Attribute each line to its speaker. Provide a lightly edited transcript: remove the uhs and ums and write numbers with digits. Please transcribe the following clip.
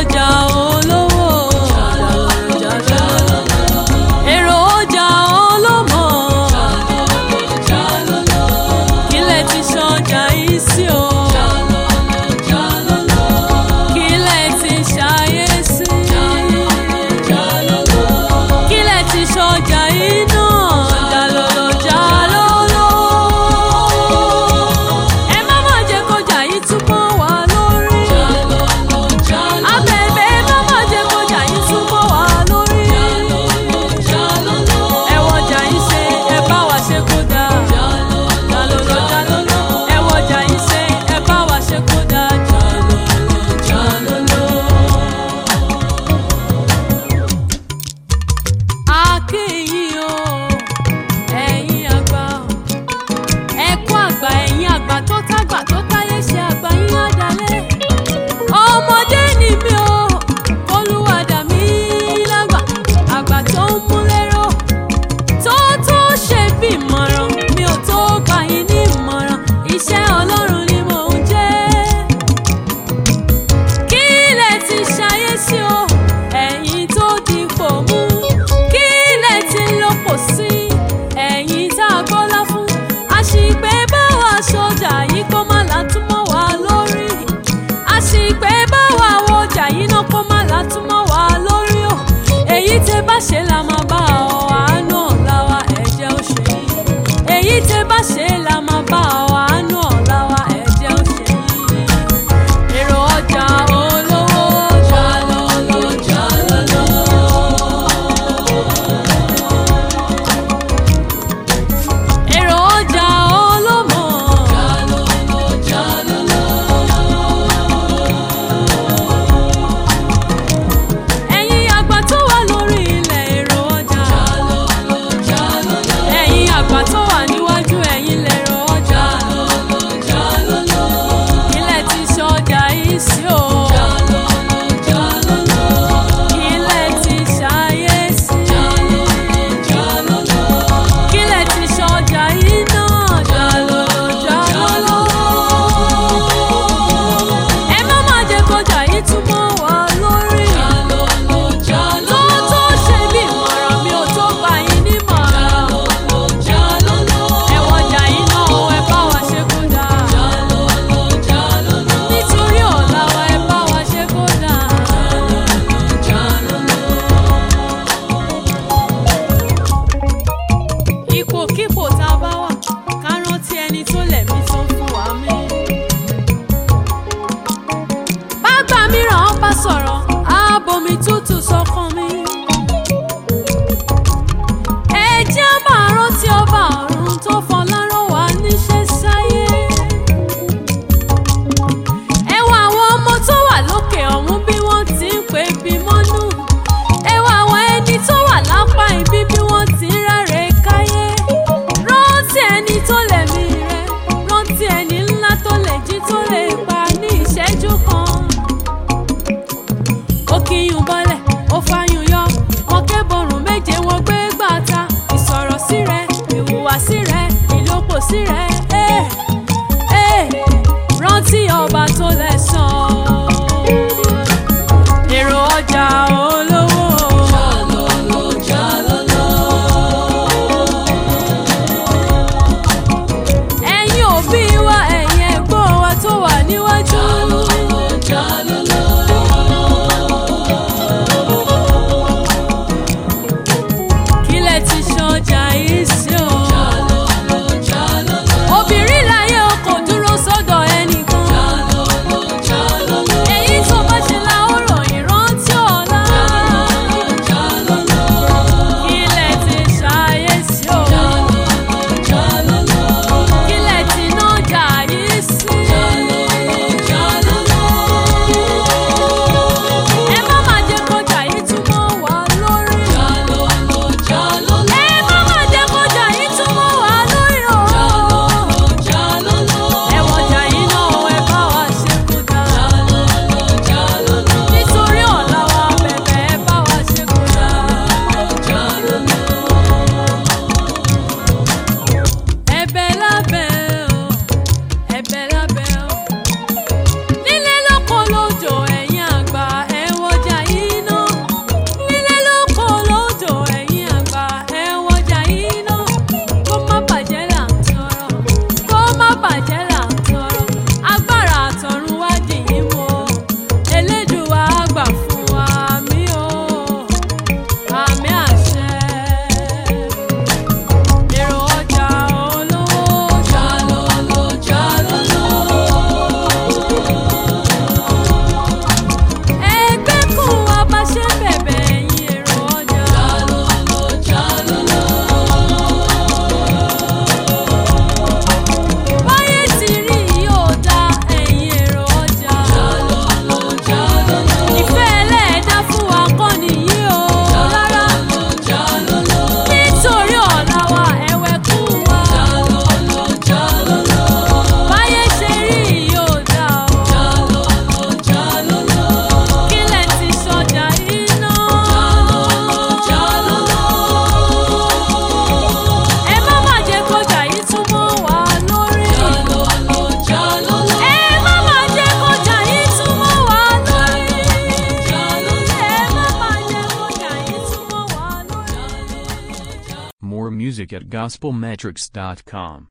Speaker 1: ọjà olówó. Èrò ọjà ọlọ́mọ. Kílẹ̀ ti ṣọjà yìí sí o. Kílẹ̀ ti ṣayé sí. Kílẹ̀ ti ṣọjà yìí náà. Jalolo jalolo. Ẹ má má jẹ́ kọjá yìí túbọ̀ wá lórí. Abẹ̀bẹ̀ ẹ má má jẹ́ kọjá yìí túbọ̀ wá lórí. Ẹ wọjà yìí ṣe, ẹ bá wa ṣe kó dáa. Jalolo jalolo. Ẹ wọjà yìí ṣe, ẹ bá wa ṣe kó dáa. Jalolo jalolo. Akéyìn o, ẹ̀yin àgbà, ẹ̀kọ́ àgbà, ẹ̀yin àgbà tó tágbà tó táyé ṣe àgbà yín àdálẹ́. Ọmọdé ni mí o, Olúwa dà mí lágbà, àgbà tó ń mú lérò, tó ṣe bí ìmọ̀ràn, mi ò tó gbà yín ní ìmọ̀ràn, iṣẹ́ Ọlọ́run ni mò ń jẹ́. Kílẹ̀ ti ṣayé sí o, ẹ̀yin tó dipò mú. Kílẹ̀ ti lọ́pọ̀ sí, ẹ̀yin tá a gbọ́lá fún. Àṣìpé báwa sọjà yìí kó má látúmọ̀ wá lórí. Àṣìpé báwa wọjà yìí náà kó má látúmọ̀ wá lórí o. Èyí tẹ́ bá ṣe la máa bá ọ, àánú ọ̀la wa ẹ̀jẹ̀ ó ṣe yín. Èyí tẹ́ bá ṣe la máa bá ọ, àánú ọ̀la wa ẹ̀jẹ̀ ó ṣe yín. Èrò ọjà olówó. Jalolo jalolo. Èrò ọjà ọlọ́mọ. Ẹ̀yin àgbà tó wà lórí ilẹ̀ èrò ọjà. Ẹ̀yin àgbà tó wà níwájú ẹ̀yin lèrò ọjà. Kílẹ̀ ti ṣọjà yìí sí o. Kílẹ̀ ti ṣayé sí. Kílẹ̀ ti ṣọjà yìí náà. Jalolo jalolo. Ẹ má má jẹ́ kọjá yìí túmọ̀ wá lórí. Tó ṣe bí ìmọ̀ràn, mi ò tó gbà yín nímọ̀ràn. Ẹ wọjà yìí náà o, ẹ bá wa ṣe kó dáa. Nítorí ọ̀la wa, ẹ bá wa ṣe kó dáa. Ipòkípò tá a bá wà, ká rántí ẹni tó lẹ̀mí tó ń fún wa mí. Bàgbà mìíràn bá sọ̀rọ̀, á bomi tútù sọ́kàn mi. Ẹ jẹ́ á máa rántí ọba ọ̀run tó fọlá rán wa níṣẹ́ sáyé. Ẹ wo àwọn ọmọ tó wà lókè ọ̀hún bí wọ́n ti ń pè bí mọ́nú. Ẹ wo àwọn ẹni tó wà lápá ibi bí wọ́n ti ń ráre káyé. Rántí ẹni tó lẹ̀mí rẹ, rántí ẹni ńlá tó lè jí tó lè pa ní ìṣẹ́jú kan. Ó kíyùn bọ́lẹ̀, ó fàyùn yọ, wọn kébọrùn méje, wọn gbé gbàtà. Ìsọ̀rọ̀ sí rẹ, ìhùwàsí rẹ, ìlópò sí rẹ. Rántí ọba tó lẹ́san. Èrò ọjà olówó. Ẹ̀yin òbí wa, ẹ̀yin ẹ̀gbọ́n wa tó wà níwájú. Kílẹ̀ ti ṣọjà yìí sí o.
Speaker 2: music at gospelmetrics.com.